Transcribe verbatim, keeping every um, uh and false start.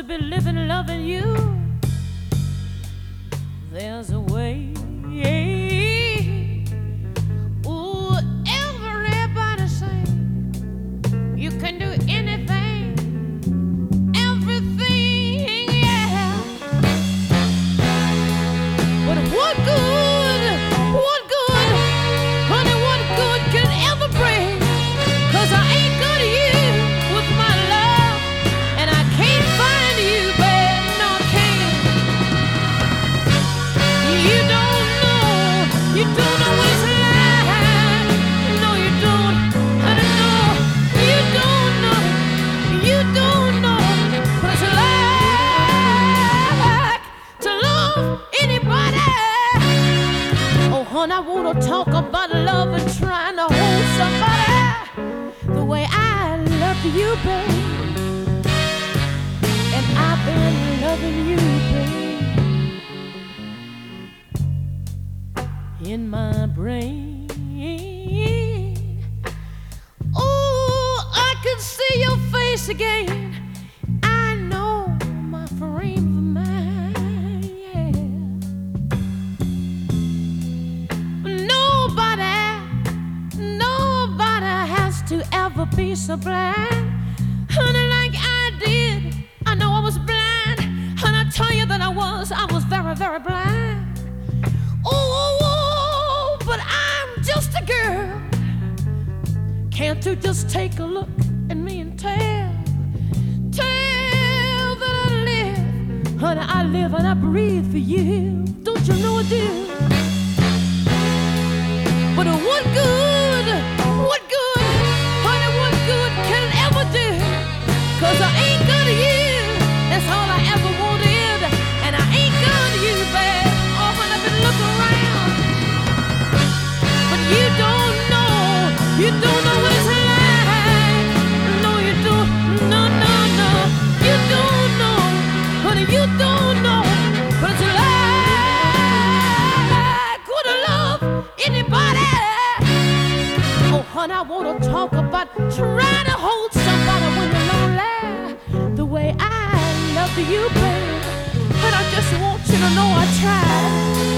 be living, loving you. There's a way. Ooh, everybody say you can do anything, everything, yeah. But what good, what good, honey, what good can it ever bring? 'Cause I ain't good to you with my love, and I can't find you, babe, no, I can't. You don't know, you don't know what it's like. No, you don't, honey, no, you don't know, you don't know what it's like to love anybody. Oh, honey, I wanna talk about love and trying to hold somebody the way I love you, babe. And I've been loving you, babe. In my brain, oh, I can see your face again. I know my frame of mind, yeah. Nobody, nobody has to ever be so blind, honey, like I did. I know I was blind, and I tell you that I was, I was very, very blind. Oh, oh, oh, but I'm just a girl. Can't you just take a look at me and tell, tell that I live, honey, I live and I breathe for you. Don't you know I do? But what good, what good, honey, what good can it ever do? 'Cause I ain't good to you, that's all I ever wanted. And I ain't good to you, babe, oh, when I've been looking around. But you don't know, you don't know what it's like. No, you don't, no, no, no, you don't know, honey, you don't know what it's like. Could I love anybody? Oh, honey, I wanna talk about trying to hold somebody when you're lonely the way I love you, babe. And I just want you to know I tried.